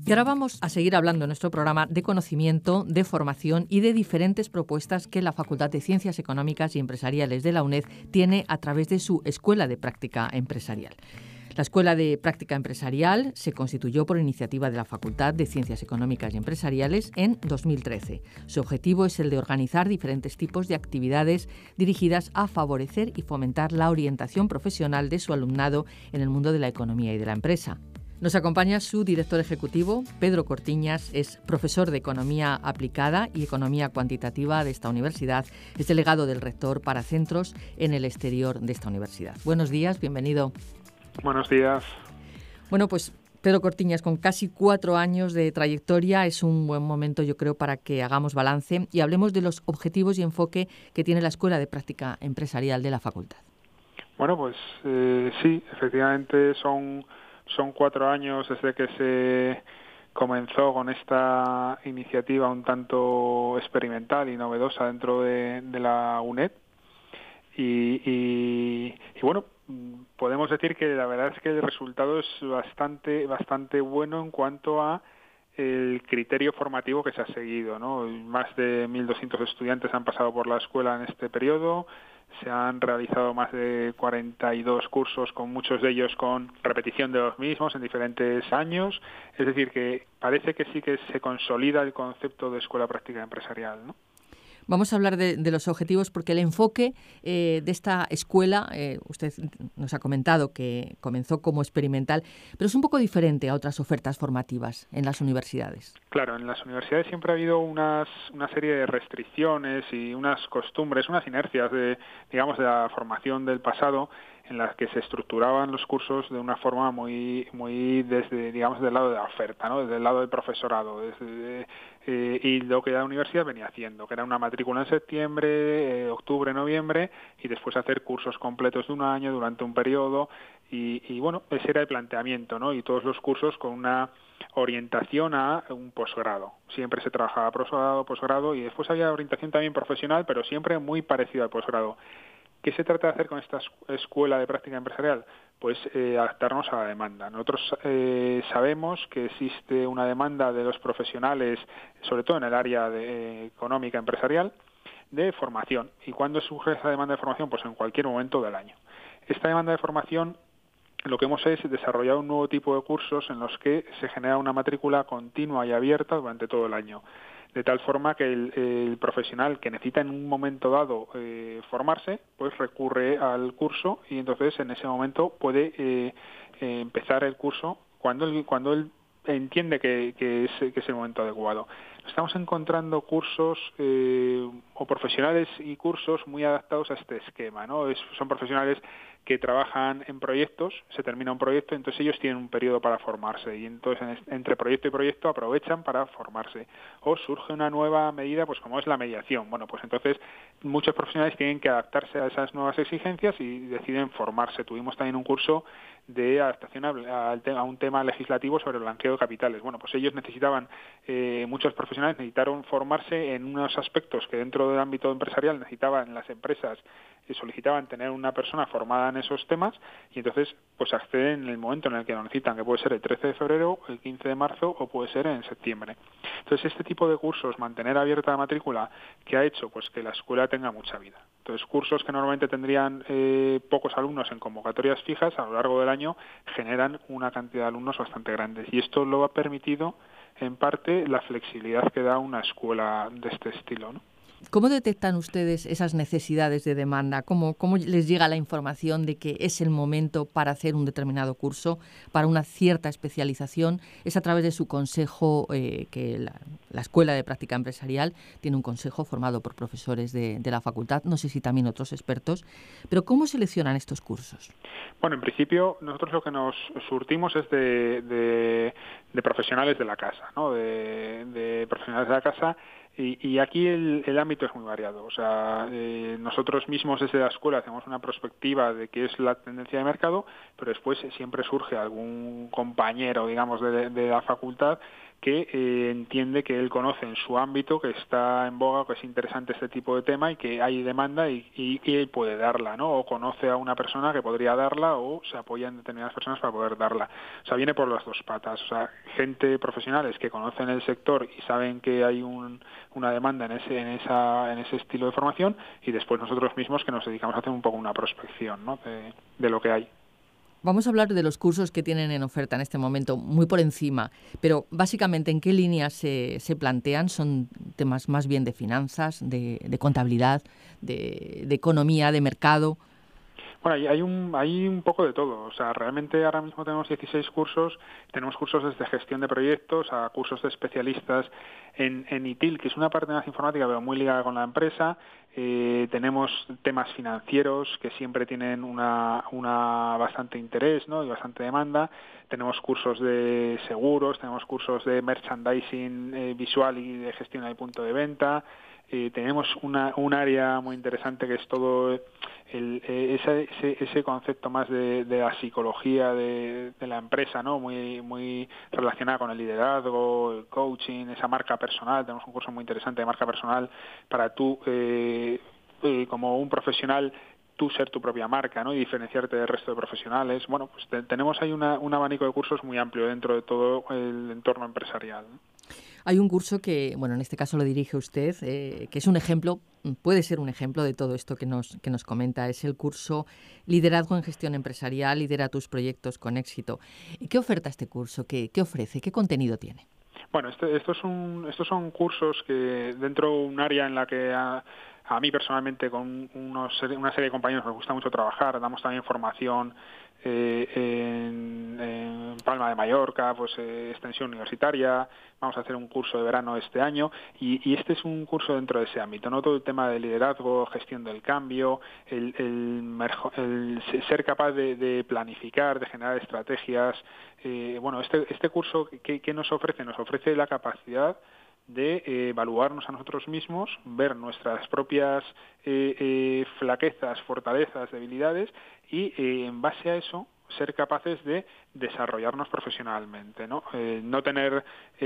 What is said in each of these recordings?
Y ahora vamos a seguir hablando en nuestro programa de conocimiento, de formación y de diferentes propuestas que la Facultad de Ciencias Económicas y Empresariales de la UNED tiene a través de su Escuela de Práctica Empresarial. La Escuela de Práctica Empresarial se constituyó por iniciativa de la Facultad de Ciencias Económicas y Empresariales en 2013. Su objetivo es el de organizar diferentes tipos de actividades dirigidas a favorecer y fomentar la orientación profesional de su alumnado en el mundo de la economía y de la empresa. Nos acompaña su director ejecutivo, Pedro Cortiñas, es profesor de Economía Aplicada y Economía Cuantitativa de esta universidad, es delegado del rector para centros en el exterior de esta universidad. Buenos días, bienvenido. Buenos días. Bueno, pues Pedro Cortiñas, con casi 4 años de trayectoria, es un buen momento, yo creo, para que hagamos balance y hablemos de los objetivos y enfoque que tiene la Escuela de Práctica Empresarial de la Facultad. Bueno, pues sí, efectivamente son 4 años desde que se comenzó con esta iniciativa un tanto experimental y novedosa dentro de la UNED. Y bueno, podemos decir que la verdad es que el resultado es bastante bueno en cuanto a el criterio formativo que se ha seguido, ¿no? Más de 1.200 estudiantes han pasado por la escuela en este periodo. Se han realizado más de 42 cursos, con muchos de ellos con repetición de los mismos en diferentes años. Es decir, que parece que sí que se consolida el concepto de escuela práctica empresarial, ¿no? Vamos a hablar de los objetivos porque el enfoque de esta escuela, usted nos ha comentado que comenzó como experimental, pero es un poco diferente a otras ofertas formativas en las universidades. Claro, en las universidades siempre ha habido una serie de restricciones y unas costumbres, unas inercias de la formación del pasado, en las que se estructuraban los cursos de una forma muy desde, del lado de la oferta, ¿no? Desde el lado del profesorado, y lo que la universidad venía haciendo, que era una matrícula en septiembre, octubre, noviembre, y después hacer cursos completos de un año durante un periodo, y bueno, ese era el planteamiento, ¿no? Y todos los cursos con una orientación a un posgrado. Siempre se trabajaba posgrado, y después había orientación también profesional, pero siempre muy parecida al posgrado. ¿Qué se trata de hacer con esta escuela de práctica empresarial? Pues adaptarnos a la demanda. Nosotros sabemos que existe una demanda de los profesionales, sobre todo en el área económica empresarial, de formación. ¿Y cuándo surge esa demanda de formación? Pues en cualquier momento del año. Esta demanda de formación, lo que hemos es desarrollar un nuevo tipo de cursos en los que se genera una matrícula continua y abierta durante todo el año, de tal forma que el profesional que necesita en un momento dado formarse, pues recurre al curso, y entonces en ese momento puede empezar el curso cuando él entiende que es el momento adecuado. Estamos encontrando cursos o profesionales y cursos muy adaptados a este esquema, ¿no? Son profesionales que trabajan en proyectos, se termina un proyecto, entonces ellos tienen un periodo para formarse, y entonces entre proyecto y proyecto aprovechan para formarse. O surge una nueva medida, pues como es la mediación. Bueno, pues entonces muchos profesionales tienen que adaptarse a esas nuevas exigencias y deciden formarse. Tuvimos también un curso de adaptación a un tema legislativo sobre el blanqueo de capitales. Bueno, pues ellos necesitaban, muchos profesionales necesitaron formarse en unos aspectos que dentro del ámbito empresarial necesitaban las empresas, solicitaban tener una persona formada en esos temas, y entonces pues acceden en el momento en el que lo necesitan, que puede ser el 13 de febrero, el 15 de marzo o puede ser en septiembre. Entonces este tipo de cursos, mantener abierta la matrícula, que ha hecho pues que la escuela tenga mucha vida. Entonces cursos que normalmente tendrían pocos alumnos en convocatorias fijas, a lo largo del año generan una cantidad de alumnos bastante grandes, y esto lo ha permitido en parte la flexibilidad que da una escuela de este estilo, ¿no? ¿Cómo detectan ustedes esas necesidades de demanda? ¿Cómo les llega la información de que es el momento para hacer un determinado curso, para una cierta especialización? ¿Es a través de su consejo, que la Escuela de Práctica Empresarial tiene un consejo formado por profesores de la facultad, no sé si también otros expertos, pero ¿cómo seleccionan estos cursos? Bueno, en principio nosotros lo que nos surtimos es de profesionales de la casa, ¿no? De profesionales de la casa. Y aquí el ámbito es muy variado. O sea, nosotros mismos desde la escuela hacemos una prospectiva de qué es la tendencia de mercado, pero después siempre surge algún compañero, digamos, de la facultad que entiende que él conoce en su ámbito, que está en boga, que es interesante este tipo de tema y que hay demanda y él puede darla, ¿no? O conoce a una persona que podría darla o se apoya en determinadas personas para poder darla. O sea, viene por las dos patas. O sea, gente profesionales que conocen el sector y saben que hay una demanda en ese estilo de formación, y después nosotros mismos que nos dedicamos a hacer un poco una prospección, ¿no? de lo que hay. Vamos a hablar de los cursos que tienen en oferta en este momento, muy por encima, pero básicamente, ¿en qué líneas se plantean? ¿Son temas más bien de finanzas, de contabilidad, de economía, de mercado? Bueno, hay un poco de todo. O sea, realmente ahora mismo tenemos 16 cursos. Tenemos cursos desde gestión de proyectos a cursos de especialistas en ITIL, que es una parte más informática, pero muy ligada con la empresa. Tenemos temas financieros que siempre tienen una bastante interés, ¿no? Y bastante demanda. Tenemos cursos de seguros, tenemos cursos de merchandising visual y de gestión del punto de venta. Tenemos un área muy interesante que es todo ese concepto más de la psicología de la empresa, ¿no? Muy relacionada con el liderazgo, el coaching, esa marca personal. Tenemos un curso muy interesante de marca personal para tú, como un profesional, tú ser tu propia marca, ¿no? Y diferenciarte del resto de profesionales. Bueno, pues tenemos ahí un abanico de cursos muy amplio dentro de todo el entorno empresarial, ¿no? Hay un curso que, bueno, en este caso lo dirige usted, que es un ejemplo, puede ser un ejemplo de todo esto que nos comenta. Es el curso Liderazgo en Gestión Empresarial, lidera tus proyectos con éxito. ¿Qué oferta este curso? ¿Qué ofrece? ¿Qué contenido tiene? Bueno, estos son cursos que dentro de un área en la que a mí personalmente con una serie de compañeros nos gusta mucho trabajar. Damos también formación en Palma de Mallorca, pues extensión universitaria. Vamos a hacer un curso de verano este año y este es un curso dentro de ese ámbito, ¿no? Todo el tema de liderazgo, gestión del cambio, el ser capaz de planificar, de generar estrategias. Bueno, este curso ¿qué nos ofrece? Nos ofrece la capacidad de evaluarnos a nosotros mismos, ver nuestras propias flaquezas, fortalezas, debilidades y en base a eso ser capaces de desarrollarnos profesionalmente, ¿no? No tener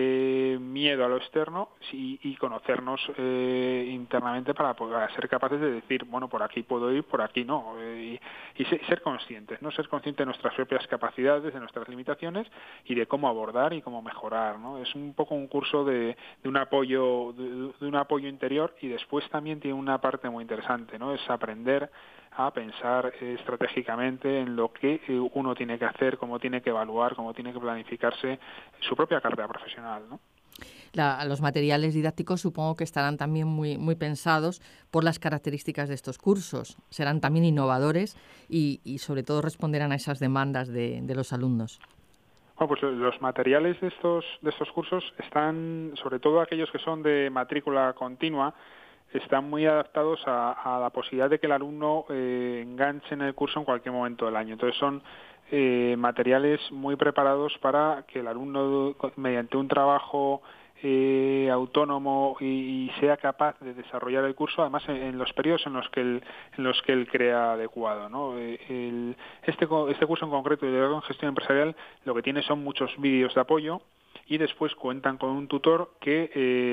miedo a lo externo y conocernos internamente para poder ser capaces de decir, bueno, por aquí puedo ir, por aquí no, y ser conscientes, ¿no? Ser conscientes de nuestras propias capacidades, de nuestras limitaciones y de cómo abordar y cómo mejorar, ¿no? Es un poco un curso de un apoyo interior y después también tiene una parte muy interesante, ¿no? Es aprender a pensar estratégicamente en lo que uno tiene que hacer, cómo tiene que evaluar, cómo tiene que planificarse su propia carrera profesional, ¿no? Los materiales didácticos supongo que estarán también muy pensados por las características de estos cursos. Serán también innovadores y sobre todo responderán a esas demandas de los alumnos. Bueno, pues los materiales de estos cursos están, sobre todo aquellos que son de matrícula continua, están muy adaptados a la posibilidad de que el alumno enganche en el curso en cualquier momento del año. Entonces son materiales muy preparados para que el alumno, mediante un trabajo autónomo y sea capaz de desarrollar el curso, además en los periodos en los que él crea adecuado, ¿no? Este curso en concreto de liderazgo en gestión empresarial lo que tiene son muchos vídeos de apoyo y después cuentan con un tutor que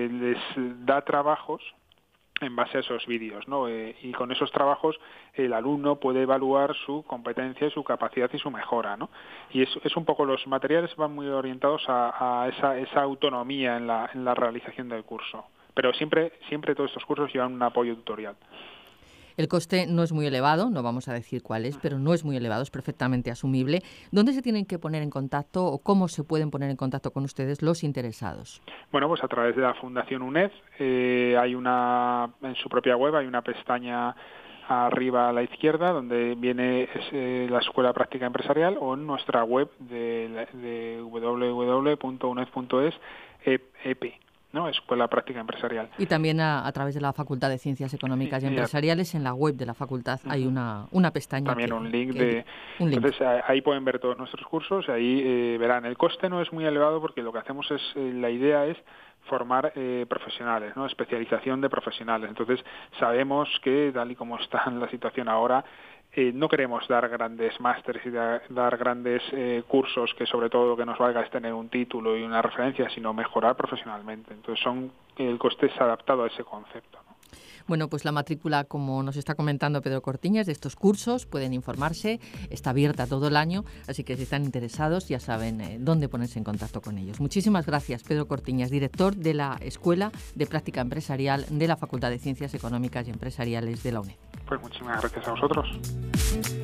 les da trabajos en base a esos vídeos, ¿no? Y con esos trabajos el alumno puede evaluar su competencia, su capacidad y su mejora, ¿no? Y es un poco, los materiales van muy orientados a esa autonomía en la realización del curso. Pero siempre todos estos cursos llevan un apoyo tutorial. El coste no es muy elevado, no vamos a decir cuál es, pero no es muy elevado, es perfectamente asumible. ¿Dónde se tienen que poner en contacto o cómo se pueden poner en contacto con ustedes los interesados? Bueno, pues a través de la Fundación UNED hay en su propia web hay una pestaña arriba a la izquierda donde viene la Escuela Práctica Empresarial, o en nuestra web de www.uned.es EP. ¿No? Escuela Práctica Empresarial. Y también a través de la Facultad de Ciencias Económicas y Empresariales, en la web de la facultad hay una pestaña. También un link. Entonces ahí pueden ver todos nuestros cursos, ahí verán. El coste no es muy elevado porque lo que hacemos la idea es formar profesionales, ¿no? Especialización de profesionales. Entonces sabemos que, tal y como está la situación ahora, no queremos dar grandes másteres y dar grandes cursos que sobre todo lo que nos valga es tener un título y una referencia, sino mejorar profesionalmente. Entonces el coste es adaptado a ese concepto, ¿no? Bueno, pues la matrícula, como nos está comentando Pedro Cortiñas, de estos cursos pueden informarse, está abierta todo el año, así que si están interesados ya saben dónde ponerse en contacto con ellos. Muchísimas gracias, Pedro Cortiñas, director de la Escuela de Práctica Empresarial de la Facultad de Ciencias Económicas y Empresariales de la UNED. Pues muchísimas gracias a vosotros.